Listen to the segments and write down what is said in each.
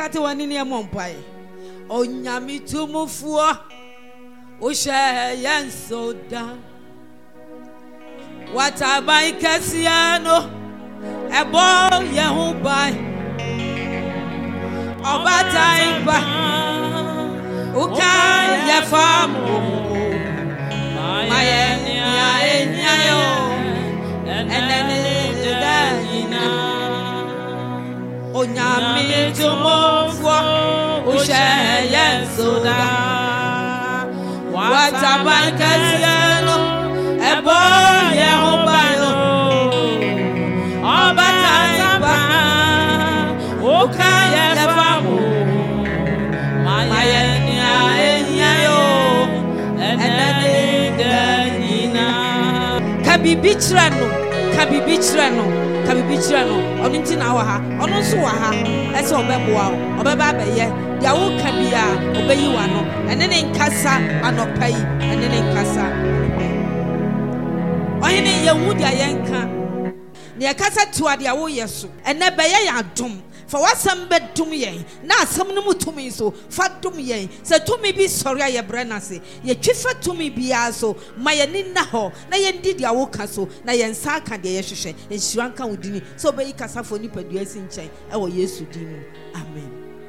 start one in your mompai. O nyami tumufua. O share yan soda. What I buy Cassiano. A boy Yahubai. Oba time ba. Uka ya famu. My Onyami tumofo ushaye soda watabakasiano ebo yehobayo obataiba ukaya famu mayenia enyayo enene danina kabibichirano onu nti na wa ha onu nso wa ha ese obeboa obeba abeye dia wo ka bia obeyi wa no ene ne nkasa anopai ene ne nkasa ohine ye hu dia ye nka ne yakasa tuwa dia wo yeso ene beye ya dum fa wasam bedum yen na asam no mutumi so fa dum yen se tumi bi sori aye brenase ye twifa tumi bia so maye ni na ho na ye ndi dia wo ka so na ye nsa aka de ye hwehwe enhira nka wodini so be yi kasafo ni padua si nchen e wo Yesu din mu amen.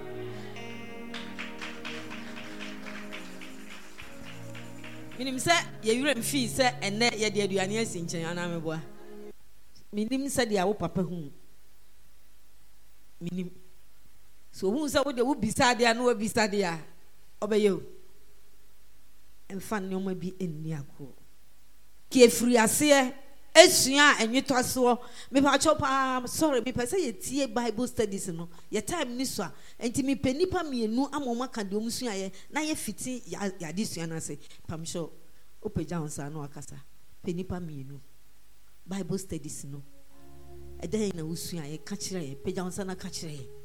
Minim se ye yure mfi se ene ye de aduane asi nchen ana meboa minim se de awo papa hu minim so hu se wo de wo bisade anu wo bisade a obeye o emfa nyoma bi enni akọ ki efiri ase esua enwetọ so me pa chopa sorry me pese ye tie Bible studies no ye time ni so a enti me penipa mienu amoma ka de omsua ye na ye fiti ya de sua na se pam sure opeja onsa no akasa penipa mienu Bible studies no eden na usua ye ka kire ye peja onsa na ka kire ye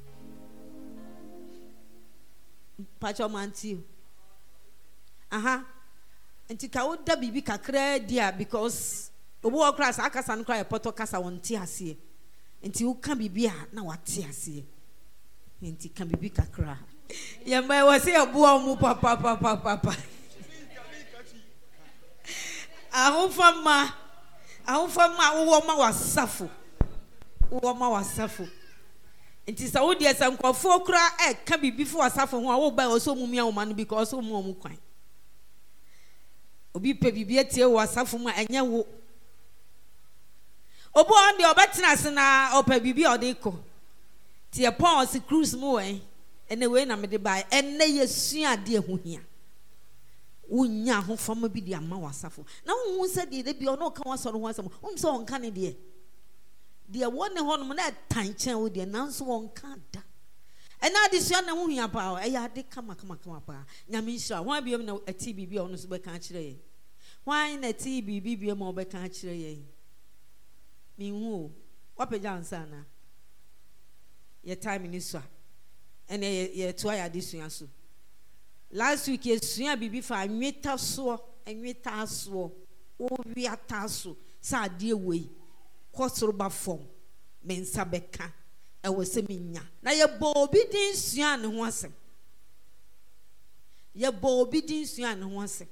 pacho manti aha enti ka woda bibi kakra dia because obo class akasa no kra ye poto kasa wonte ase enti wo ka bibi a na wate ase enti ka bibi kakra ye mai wo se obo omu papa ahofama wo ma wasafo enti sa wo dia sankofo kra ka bibi fo wasafo ho a wo ba o so mu mia wo ma no because o mu kwan obi pe bibi etie wasafo mu enye wo obo on de obetena se na opa bibi odiko tie pon se cruise mu ene we na me de bai ene yesua de ehuhia unya ho fama bi de ama wasafo na hu se de bi ono ka wasoro ho asem so on ka ne de wone honom na tanchen wo de nanso on ka da ena de sua na hu hia pa e ya de kama pa nyame nhira ho abiem na ati bibi ono so be ka kire ye hwan na ati bibi bi ma obe ka kire ye mi hu wapeja ansa na ye time ni so ene ye to ya de sua so last week ye sua bibi fa anweta so o wiata so sa de we kwosoro ba fom mensa beka e wo se minya na ye bo obi din sua ne ho asem ye bo obi din sua ne ho asem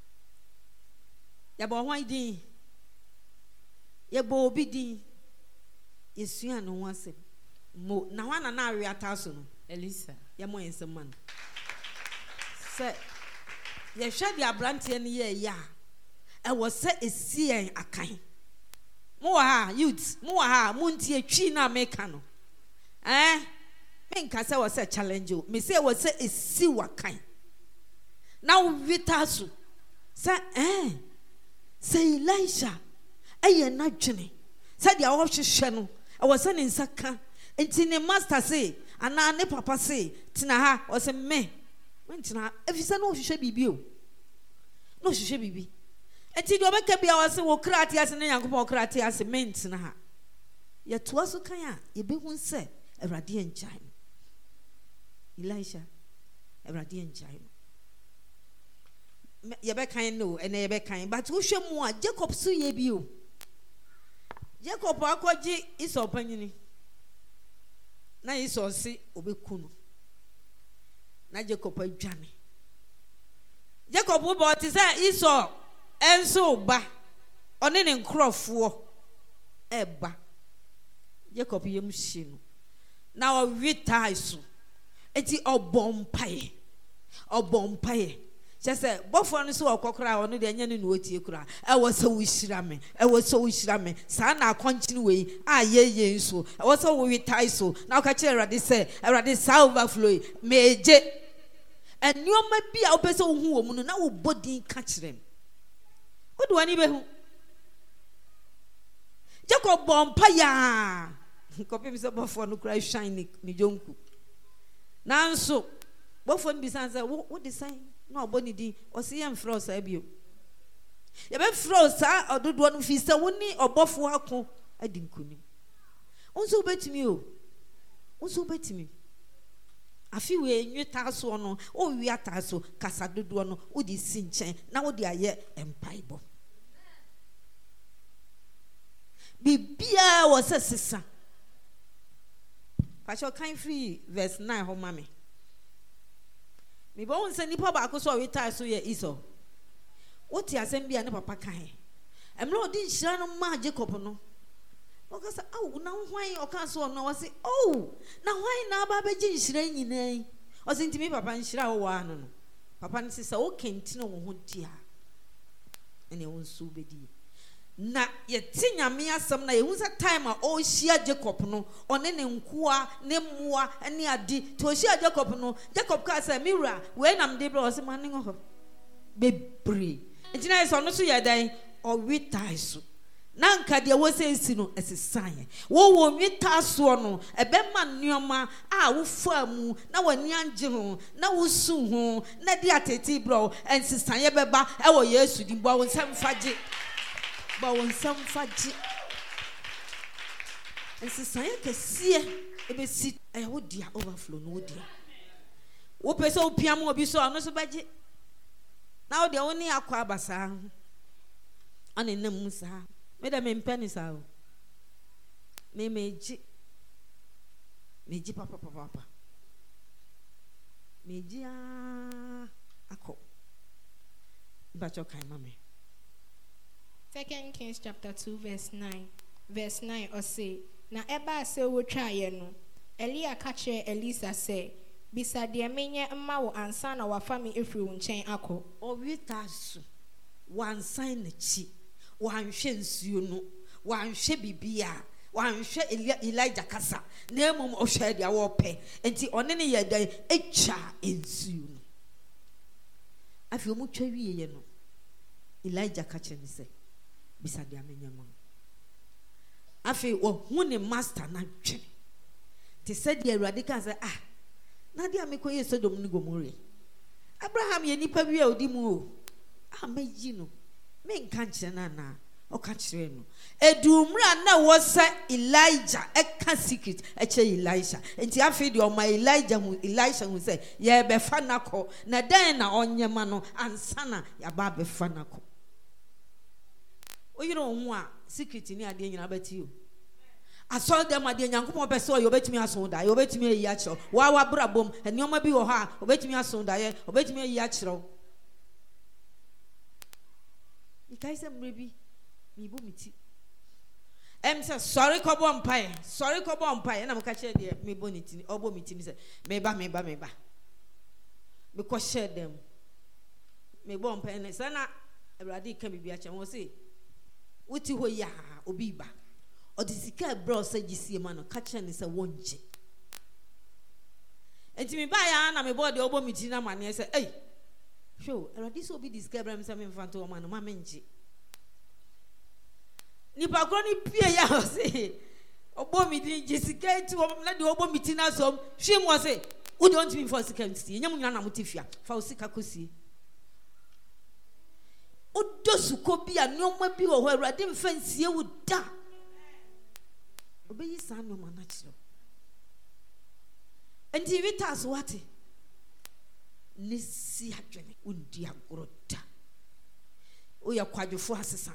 ye bo hwan din ye bo obi din ye sua ne ho asem mo na wana na awiata so no Elisa ye mo ensem man se ye hwe de abrante ne ye ya e wo se esien akan mo ha youth mo ha munti etwi na meka no me nka se wo se challenge o me se wo se esi wakan na wo vitasu se se Elisha eye na dwene se dia wo hwehwe no e wo se ne nsaka enti ne master say ana ne papa say tina ha wo se me ntina efisa no hwehwe bibi o no hwehwe bibi enti do beka bia wo se wo krati ase ne yankopon krati ase ment na ha ye to aso kan a ye be hu se Awurade enchai Elisha Awurade enchai ye be kan no ene ye be kan but wo hwe mu a Jacob so ye bi o Jacob akoji Esau panyini na Esau si obeku no na Jacob adwane Jacob wo ba ti say Esau enso ba one ne nkrofo eba Jacob yem hye no na o witai so eti obompaye say bofo no so okokora ono de anya ne no otie kura e wo so wishira me sa na akonchine we a ye nso e wo so wo witai so na ka kire Awurade say Awurade sa overflow meje enioma bi a obese wo hu wo mu no na wo body ka kire m wo do ani be hu Jacob bompaya kopi bi so bofo no kura shine ni jonku nanso bofo no bi san say wo design no oboni di o se yem frost abio ye be frost ododo no fi se woni obofo ako adi nkonim unso betimi afi we nweta so no o wi ata so kasa dodo no o di sinchen na wo di aye empaibo bibia wo se sesa Pastor kind free verse 9 ho mame me bon se nipa ba ko so we tie so ye Esau what ya sem bia ne papa kan emre odi nhira no ma Jacob no o ka say awu na hwan o ka so no o say oh na hwan na ba beji nhira nyinai o say ntimi papa nhira wo wa no papa ne say o kenti no wo ho dia ene won so bedi na ye tinyame asem na ye hu sa time a o hia Jacob no one ne nkoa ne moa ne ade to hia Jacob no Jacob ka say miwra we nam de bro o se mane ho bebre entina ye so no so ye dan o witai so na nka de wo se si no esisan wo wita so no ebe ma nneoma a wo fa mu na wani anje ho na wo su ho na de ateti bro ensisan ye beba e wo Yesu di bo won sam faje ba won sam faji ensisan ye kesie ebe si e wo dia overflow no wo dia wo pese wo piam obi so no so baje na wo de woni akwa abasa ane nam musa me da me mpani sa o me meji papa meji ako bacho kai mame 2 Kings chapter 2 verse 9 or say na eba se wo twa ye no Elia ka kire Elisa say bisa de menye mma wo ansa na wa fami efri wo nchen akọ o witasu wan sign na chi wan hwe nsuo no wan hwe bibia wan hwe Elijah kasa na emom o hwe dia wo pe enti one ne ye dan etwa nsuo no afi omu twa wiye no Elijah ka kire ni say bisa de menye mma afi wo hu ne master na twa te said the Awurade ka say na dia me koye Sodom ni Gomorrah Abraham ye nipa wi a odi mu o amayi no me nka nkyere na o ka kyere no edumra na wo sa Elijah e ka secret e che Elisha enti afi de o ma Elijah hu Elisha hu say ye be fa nakọ na dan na onyema no ansana ya ba be fa nakọ o yiro hu a secret ni ade nyina bati o asol dem ade nyankopon pese o yobetimi aso da yobetimi eyi a kiro wa brabom enioma bi wo ha obetimi aso da ye obetimi eyi a kiro ikaise mrebi mi bu miti say sorry kobo mpae na mka che de me boniti obo miti ni say me ba me ko share dem me bo mpae ne sana Awurade ka bibia che wo say wuti ho ya obi ba odisika bro say gisie ma no ka che ne say wonje enti me ba ya na me bo de obo miti na mane say show Awurade so obi discover me say me mfanto o ma no ma menje ni pa kro ni pie ya o say obo miti gisika ti o na de obo miti na so hwe mo say wo don't mean for sika miti nyam nyana na mutifia fa o sika kosi o dosu ko bi a nyoma bi wo ho Awurade mfansie wo da obeyi sa nyoma na kiro enti vitas wate nisi adwene undi agorota o ya kwadwofo asesa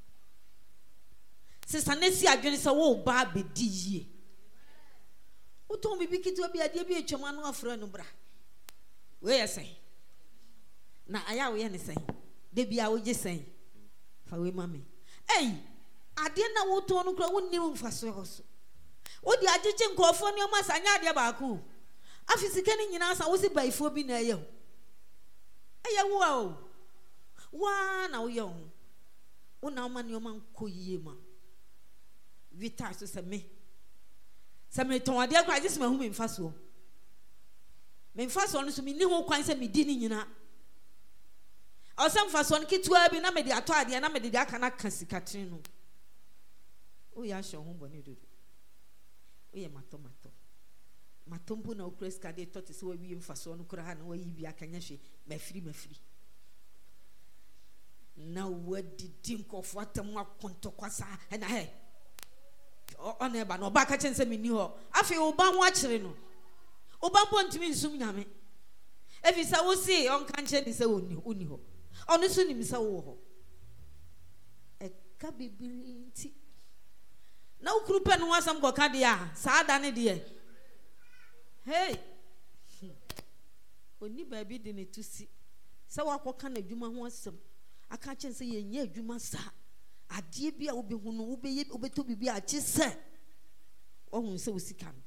sesa nesi adwene se wo ba bedi yie Uton bibi kitu obi ade bi etwama no afra no bra. We yesen. Na aya we ne sen. De bia wo je sen. Fa we mame. Ey, ade na wo to no kra wonnim mfaso hoso. Wo di agyeche nkofo ne o masanya ade ba ko. Afisike ni nyina sa wo si baifo bi na eye ho. Eye wo a o. Wa na wo ye ho. Wo na ma ne o man koyie ma. Vita so se me. Se me ton ade akwa agye se ma hu me mfaso. Me mfaso no so me ni ho kwan se me di ni nyina. Awesome mfaso no kitua bi na me de ato ade na me de aka na kasikatrin no. O ya hye ho bone dodo. O ye mato. Matompo na okres kade tote se wa wi mfaso no kura ha na wa yi bi aka nya hwe mafiri. Na wadi dinkofo atam akontokwasa na he. Ona eba no ba ka chense me ni ho. Afi oba ho akire no. Oba mpo ntimi nsum nyame. Efi sa wo si on kan che ni se oni ho. Ono so ni mi sa wo ho. E ka bibiri nti. Na ukuru pe no wasam go ka de a, sa da ne de. Hey. Oni ba bi de ne tusi. Sa wakoka na adwuma ho asem. Aka chense ye nya adwuma sa. Ade bia wo be hu no wo be to bibia a che se. Ohun se wo sika no.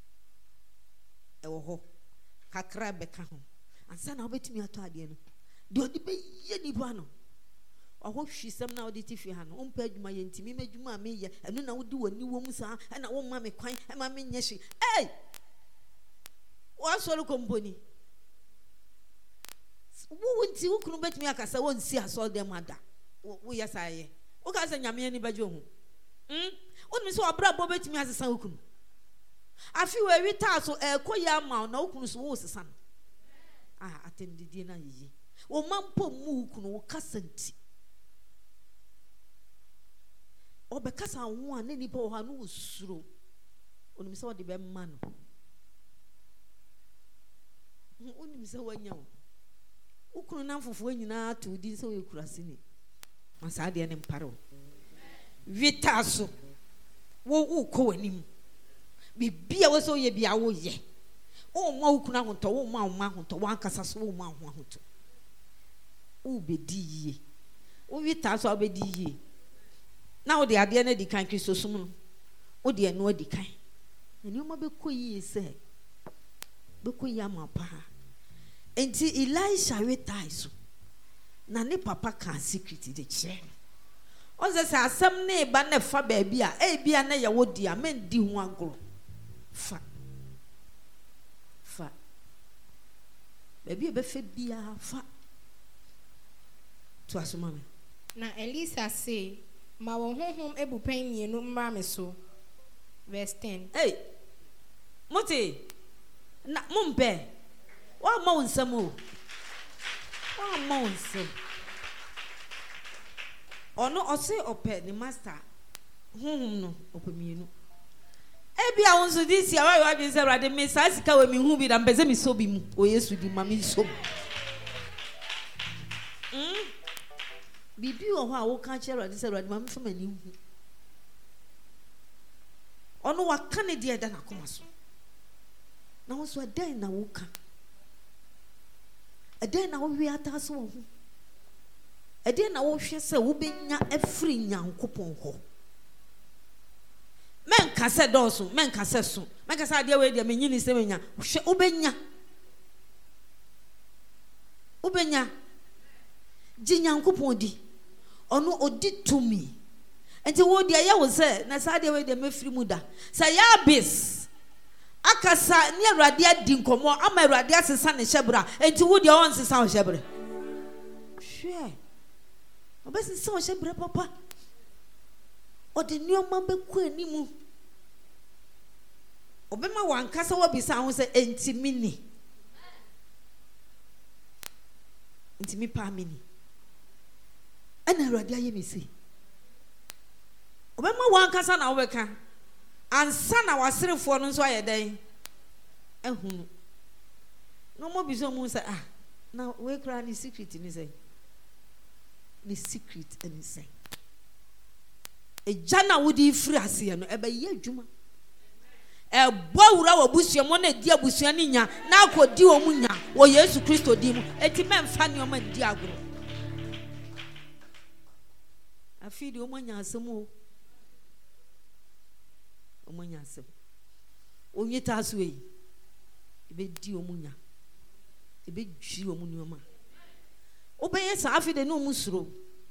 E wo ho. Kakra be ka ho. Ansa na obetimi ato ade no. De odi be ye ni ba no. Oho hwisem na odi tifi ha no. Ompa adwuma ye ntimi madwuma a meye. Eno na wodi wani wo mu sa. E na wo ma me kwan. E ma me nye hwe. Hey! Wa soro komponi. Wo wonti wo kunu betimi akasa wonsi aso dem ada. Wo yesa ye. Wo ka sa nyame ani baje ho. Wonmi so obra bo betimi asesa wo kunu. Afi we wi ta so koya ma na wo kunu so wo sesa no. Atendidi na yi. Wo mampo mu kunu wo kasanti. Obe kasa ho a ne nipa wo ha no osuro. Onmi so de be ma no. Onmi so wanya wo. Ukunu na mfofo nyina to di so yekurase ni. Masa de ne mparo. Vita so. Wo uko wanim. Bibia wo so ye bia wo ye. O ma ukunu ahonto wo ma ahonto wo ankasa so wo ma ahonto. O bedi ye. O vita so obedi ye. Na wo de ade na di kan Kristo sum no. O de eno adi kan. Eni o ma be koyi se. Be koyi amapa. Enti Elisha retai so. Na ne papa kan secret de kire. O se asem na eba na fa ba bia, bia na ye wodi a men di ho agoro. Fa. Ba bia be fa bia fa. To asoma me. Na Elisa say, ma wo honhom ebupan mienu mra me so. Verse 10. Hey. Moti. Na mumpe. Wa ma wonsam o. Wa ma wonsam. Ono ose ope ni master. No opemienu. Ebia wonso this year wa bi se rade me sa sika we mi hu bi da mbeze mi so bi mu. O Yesu di ma mi so. Bibi o ho a wo ka che rade se rade ma mi so mani hu. Ono wa kan ne de da na koma so. Na wo so den na wo ka. Eden na wo wi ataso wo hu. Eden na wo hwe se wo benya afri nyankopon ho. Men ka se doso, men ka se so. Men ka sa de we de menyini se menya. Hwe wo benya. Wo benya. Ji nyankopon di. Ono odi tumi. Enti wo de ya wo se na sa de we de mafri mu da. Sa ya bis. Akasa ni Awurade adi nkomo ama Awurade asesa ne hyebra enti wo de on sesa o hyebra hwe obesesa o hyebra papa o de nioma beku animu obema wankasa wo bisa ho se enti mini enti mi pa mini ana Awurade aye mi se obema wankasa na wo beka ansa na waserefo no nso ayeden ehunu no mo biso mu say na we kra ni secret ni say ni secret ani say e jana wodi firi ase no e be ye adwuma Bawura wa busua mo na di abusua ni nya na akodi o mu nya wo Yesu Kristo di mu enti memfa ne o ma ndi agoro afidi o manya asem o manya asem onye taso yi ebe di o mu nya ebe dwi o mu ni o ma obeye sa afide no mu suro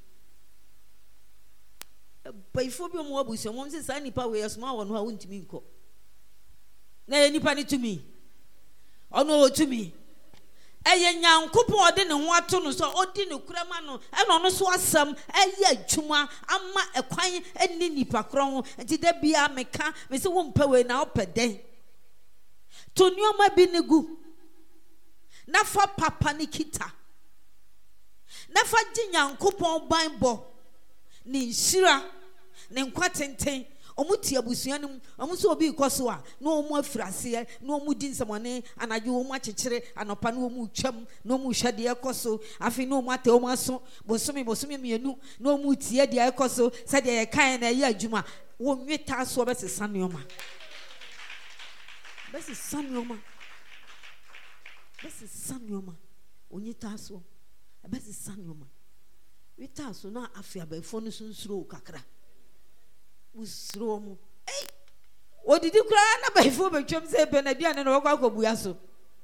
baifo bi o mu abusua mo se sa nipa we yesoma wo no a wontimi nko na nipa ni tumi ono tumi eye nyankopon ode ne ho ato no so odi ne kurama no e no no so asam eye adwuma ama ekwan eni nipa kro ho nti da bia meka me se wo mpa we na opeden to nioma bi ne gu na fa papa ne kita na fa gi nyankopon banbo ne nhira ne nkwatenten omuti abusua num omuso obi ikoso a na omu afirase na omu di nsamone anaje omu akekere anopa na omu twam na omu hwade ekoso afi na omu ate omu aso bosomi mienu na omu tie de ekoso se de ye kan na ye adwuma wo nweta so besesa neoma onyita so besesa neoma wita so na afi abafo no sunsuro kakra usromu odidi kura na baifo betwem se benadia na wakwa akobuya so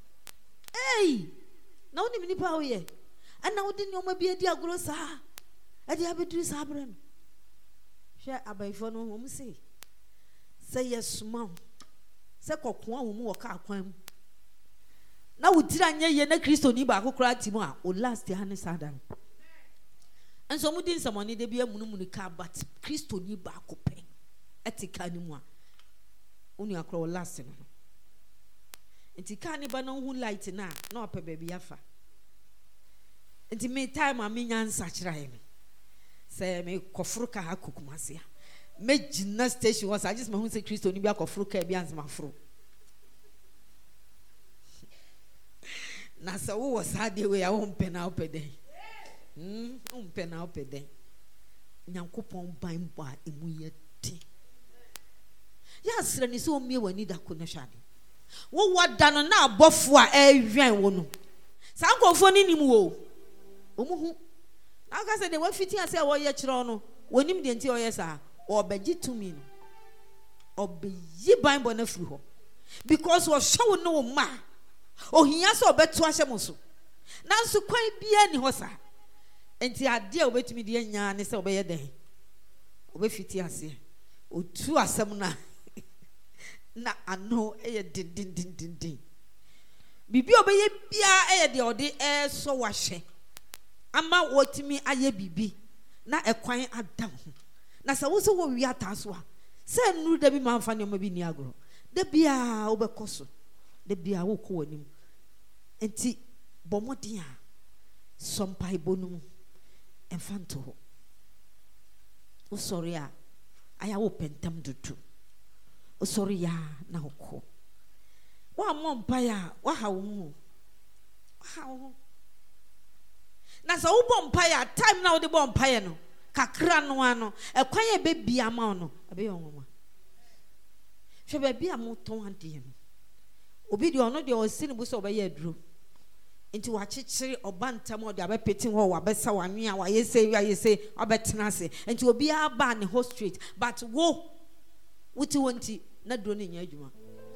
na woni nipa wo ye ana wodi ne oma bia di agoro sa ade abeduru sa abre no hwe abaifo no hom se yesuma se kokko a wo mu woka akwan na wudira nya ye na Kristo ni ba akokora timu a o last ya ne sadan enso mu din samoni de bia munumunu ka but Kristo ni ba akope etika ni mu a onu akro last no etika ni ba no hu light na ope baby afa enti me time a me nyansa kira he se me kofuru ka hakukumase a me gina station was I just ma hu se Kristo ni bia kofuru ka bia ansema furu na sa wo was hard we a wo mpena opeden mpena opeden nyankopon ban ba emu ye ti ya sra ni so mie wani da ko na hwade wo wada no na abofo a ehwan wo no sa nkofo ni nim wo omuhu aka se de wa fiti ase wo ye kire no wonim de nti o ye sa obegi tumi no obeyi ban bo na firi ho because wo show no ma ohia so obeto ahye mo so nanso kwan bia ni ho sa enti ade obetumi de nya ne se obeye den obefiti ase otu asem na ano eye din bibi obeye bia eye de ode so wahye ama wotimi aye bibi na ekwan adam na sa wo so wo wi ataso a se nuru da bi manfa ne omabi ni agro da bia obekoso da bia wo ko wanim enti bomodin a sompai bonum enfanto o sorry a aya wo pentam dutu o sorry ya na hoko wa mompa ya wa hawo na so wo bompa ya time na wo de bompa ya no kakra no ano ekwan ye be bia ma no ebe yo nwoma hwe be bia mo ton ade no obi de ono de o sini bu so obaye aduro nti wa chichiri obantam o de abepetin ho wa besa wanwe a wa yese obetena ase nti obi aba ne ho street but wo wuti wonti na duro ne nya adwuma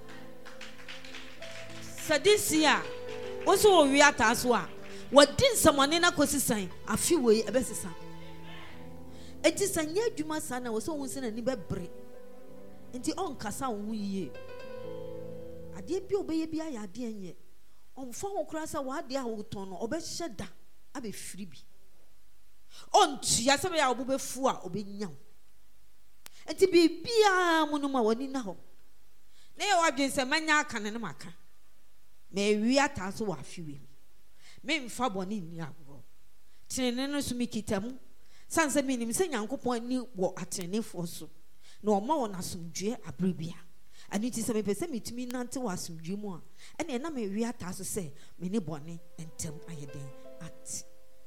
sadisia wo so wo wi ataso a wadin samane na kosisan afi we ebesesa enti sanya adwuma sana wo so wo sina ni bebre enti on kasa wo yiye ade bi obeye bi aya ade enye onfa wo kura sa wa ade a wo ton no obehye da abe firi bi ontua se be ya obubefu a obenya enti bibia munuma wani na ho na ye wadwen se manya aka ne maka me wi ataso wa afiwe me mfa boni ni agro tene no so mikitamu sanse minim se nyankopon ni wo atenefo so na o ma wo nasomdwe abribia ani ti se me pese mitumi nante wo asomdwe mu a ene na me wi ataso se me ni boni entem ayeden at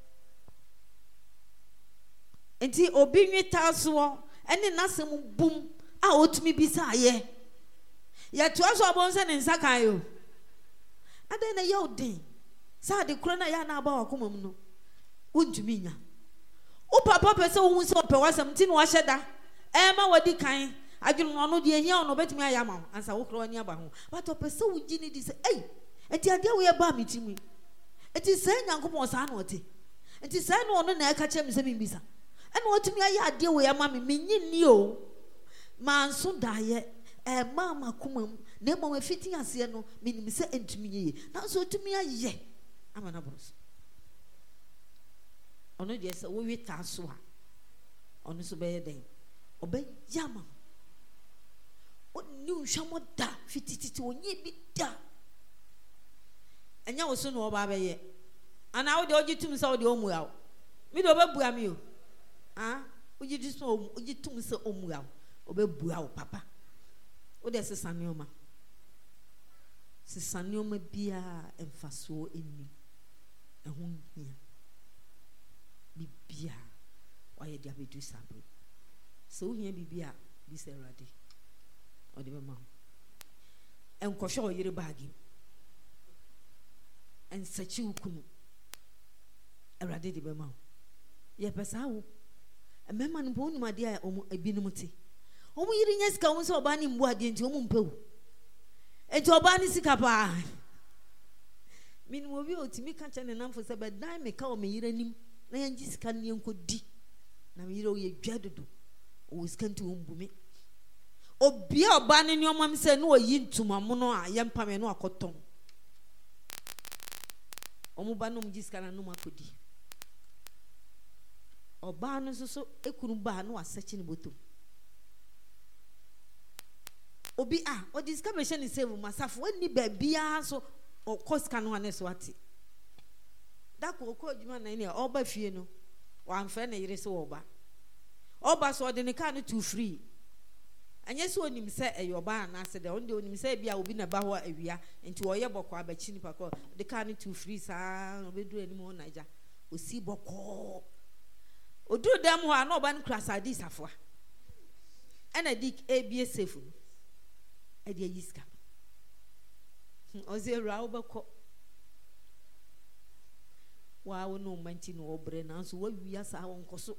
enti obi nwita so ene nasem bum a otumi bisa aye Ya to aso abonse ne nsakan yo. Ade na ye odin. Sa de kro na ya na aba wakoma mu no. Untumi nya. O papa pese wo hu se ope wasam ti no wa hyeda. Ma wadi kan. Adwunu no no de ehia no betumi ayama ansa wo kro ani aba ho. But opese wo gi ni di se eti ade wo ye ba mitimi. Eti se nyankopon sa na ote. Eti se na ono na eka chem se bimbisa. Ena otumi aye ade wo ye ma me menyi ni o. Manso daye mama kumam na mo afiti ase no menim se entumi ye. Na so otumi aye amana bros. Ono de se wo wita so a. Ono so be ye den. Obe yama. Oni unhwamo da fitititi onye bi da. Enya wo so no oba be ye. Ana wo de ogitum se wo de omua wo. Mi de obabua mi o. Ogitum se omua wo. Obabua wo papa. Wo de sesanioma. Sesanioma bia emfaso eni. Ehun hia. Bibia wa ye dia bedu sabro. So hia bibia bi se rade. Odi be ma. Enkosho oyire baagi. En sachi ukunu. Erade di be ma. Ye pesa wo. Emema no bo numa dia ebinum ti. Omo yiri nya sika wo se oba ni mbu ade nti omo mpewu. Enti oba ni sika pa. Minu obi otimi ka cha ne namfo se be dan me ka o me yira nim na yanji sika ne enkodi. Na me yira o ye dwadodo. O sika nti ombu me. Obia oba ni omam se no oyi ntuma mo no a yempa me no akoton. Omo ba no mji sika na no makodi. Oba no so ekunu ba no asechi ne botom. Obi o discovery ni save masafo wani ba bia so o koska no ane so ate. Da ko adwuma na ne oba fie no wa amfa na yire se oba. Oba so de ne ka no to free. Anya so onim se eyoba na se de onde onim se bia obi na ba ho awia enti wo ye bokọ abachi ni pakọ de ka no to free sa obeduru ani mo naija osi bokọ oduru dem ho na oba no krasa di safoa ena dik ebie sefu edi yiska oze ra obekọ wa wo no manti no obre na so wa wia sa won koso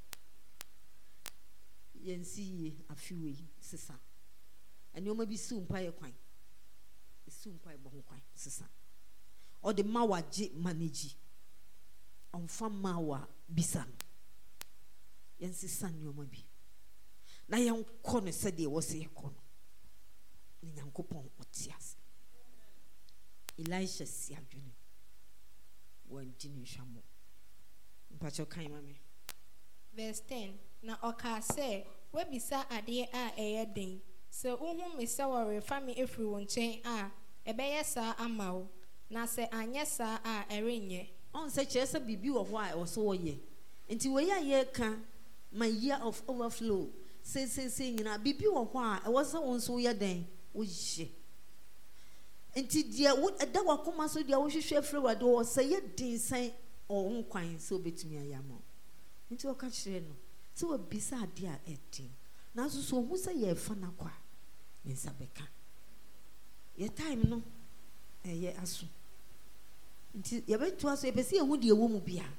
yensi afiwe sisa ani oma bi su mpa ye kwan su mpa ye bo kwan sisa o de mawaje manage on fa mawa bisa yensi san yo ma bi na yan ko no se de wo se ko no ni nyankopon otias Elisha si adwene wan tini hwamo mpacho kan ma me. Verse 10. Na oka se we bisa ade a eyeden se uhu me se wore fa me efri won chen a ebeye sa ama wo na se anye sa a erenye on se che se bibi wo ho a wo so wo ye enti we ya ye ka my year of overflow se nyina bibi wo ho a wo se won so ye den wo ye enti dia wo da wakoma so dia wo hwehwe afri wade wo se ye din san o ho kwan so betumi ayamo enti wo ka kire no so bisa ade a eti na so hu se ye fa na kwa nsa beka ye time no ye aso nti ye betu aso ye pese ye hu de ewo mu bia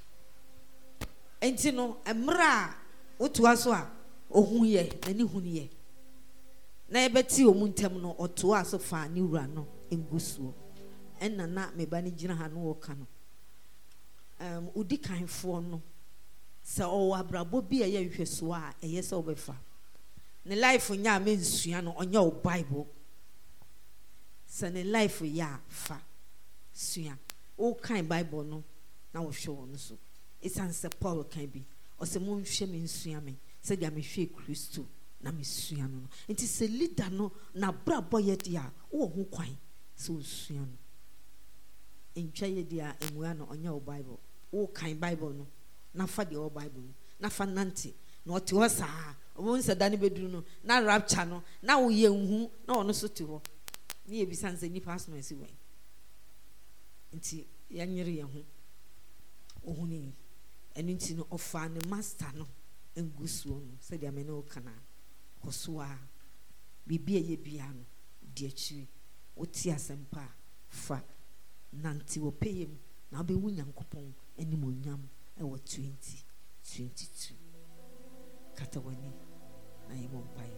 enti no emra otu aso a ohun ye na ni hu ye na ye beti omu ntem no oto aso fa ni wura no engusuo enna na meba ni gina ha no wo ka no udi kanfo no sa o abrabo bi eye hweso a eye se obefa ne life nya me nsua no onya o bible sa ne life ya fa sua o kan bible no na wo hwe no so isanse Paul kan bi o se mo hwe me nsua me se dia me hwe Kristo na me sua no enti se leader no na brabo ye dia wo ho kwan so sua no entwa ye dia emua no onya o bible o kan bible no na fa de o bible na fa nante na o te ho saa o nsa dane beduru no na rapture no na wo ye nhu na ono so te ho ni e bisanse ni pass no esi wen nti ya nyere ye ho ohuni enu nti no ofa ne master no engusuo no se de amene o kana kosoa bibia ye bia no di akyiri woti asempa fa nanti wo payem na be wu Nyankopɔn animonyam ɛwɔ 2022 katawani na yɛbɔ mpae.